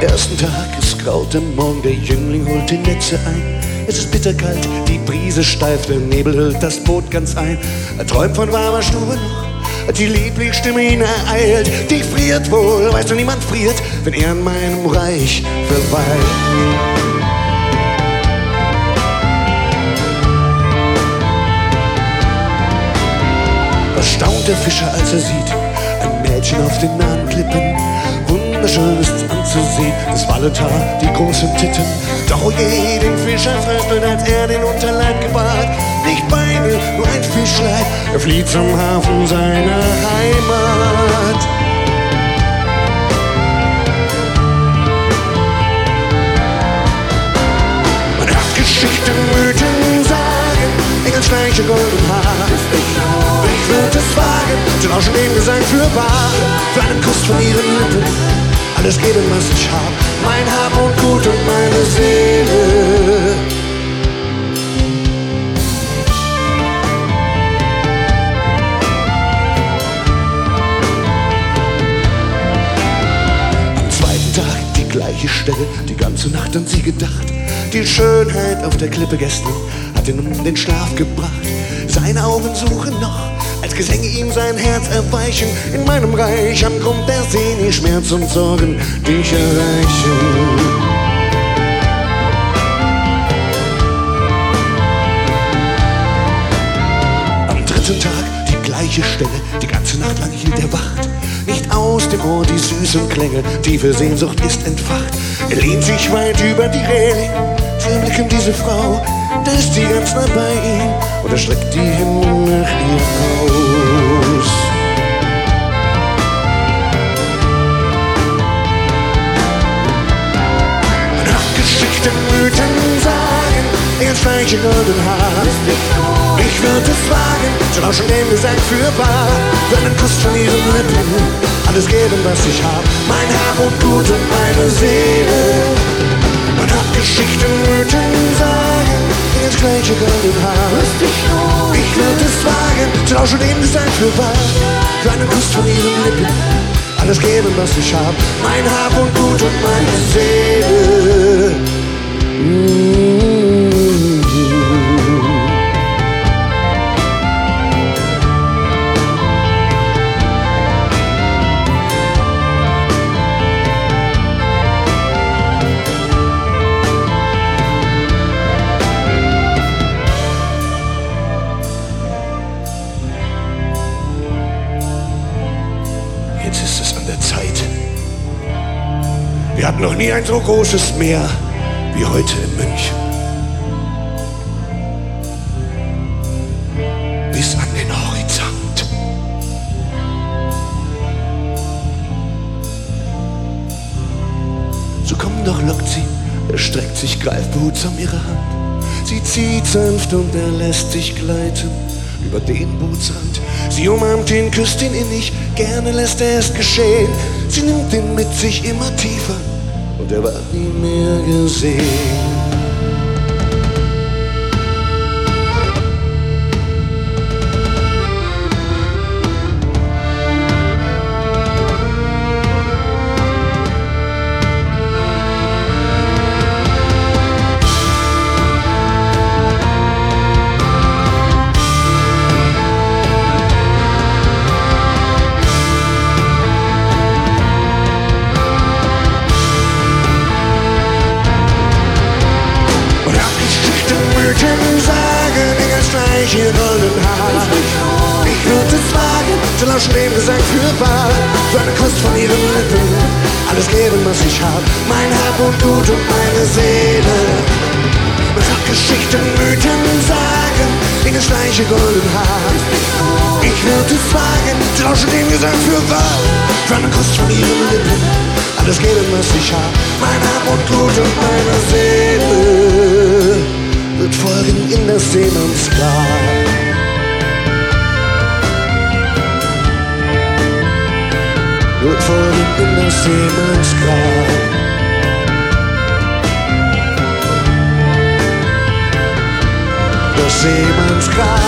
ersten Tag, es graut am Morgen, der Jüngling holt die Netze ein. Es ist bitterkalt, die Brise steif, der Nebel hüllt das Boot ganz ein. Er träumt von warmer Stube noch, die Lieblingsstimme ihn ereilt. Die friert wohl, weißt du, niemand friert, wenn er in meinem Reich verweilt. Erstaunt der Fischer, als er sieht ein Mädchen auf den nahen Klippen. Wunderschön ist's anzusehen, das Wallentar, die großen Titten. Doch oh je, den Fischer fröstelt, als er den Unterleib gewahrt. Nicht Beine, nur ein Fischlein, er flieht zum Hafen seiner Heimat. Man hört Geschichten, Mythen, Sagen, Engelsschleiche, golden Haar. Ich würde es wagen, zu lauschen dem Gesang für wahr. Für einen Kuss von ihren Lippen, alles geben, was ich hab. Mein Hab und Gut und meine Seele. Am zweiten Tag die gleiche Stelle, die ganze Nacht an sie gedacht. Die Schönheit auf der Klippe gestern hat ihn um den Schlaf gebracht. Seine Augen suchen noch, als gesänge ihm sein Herz erweichen. In meinem Reich am Grund der See nie Schmerz und Sorgen dich erreichen. Am dritten Tag die gleiche Stelle, die ganze Nacht lang hielt er Wacht. Nicht aus dem Ohr die süßen Klänge, tiefe Sehnsucht ist entfacht. Er lehnt sich weit über die Reling, zu erblicken diese Frau. Da ist sie ganz nah bei ihm und er streckt die Hände nach ihr aus. Man hört Geschichten, Mythen, Sagen, Engelsschleiche, golden Haar. Ich würde es wagen, zu lauschen dem Gesang für wahr. Für einen Kuss von ihren Lippen, alles geben, was ich hab. Mein Hab und Gut und meine Seele. Man hört Geschichten, Mythen, Sagen, Engelsschleiche, golden Haar. Ich würde es wagen, zu lauschen dem Gesang für wahr. Für einen Kuss von ihren Lippen, alles geben, was ich hab. Mein Hab und Gut und meine Seele. Jetzt ist es an der Zeit. Wir hatten noch nie ein so großes Meer wie heute in München. Bis an den Horizont. So komm doch, lockt sie, er streckt sich, greift behutsam ihre Hand. Sie zieht sanft und er lässt sich gleiten über den Bootsrand. Sie umarmt ihn, küsst ihn innig, gerne lässt er es geschehen. Sie nimmt ihn mit sich immer tiefer und er wird nie mehr gesehen. Ihr golden Haar. Ich würde es wagen, zu lauschen dem Gesang für wahr. Für einen Kuss von ihren Lippen, alles geben, was ich hab. Mein Hab und Gut und meine Seele. Man sagt Geschichten, Mythen, Sagen, Engelsschleiche, golden Haar. Ich würde es wagen, zu lauschen dem Gesang für wahr. Für einen Kuss von ihren Lippen, alles geben, was ich hab. Mein Hab und Gut und meine Seele wird folgen in das Seemannsgrab. Wird folgen in das Seemannsgrab. Das Seemannsgrab.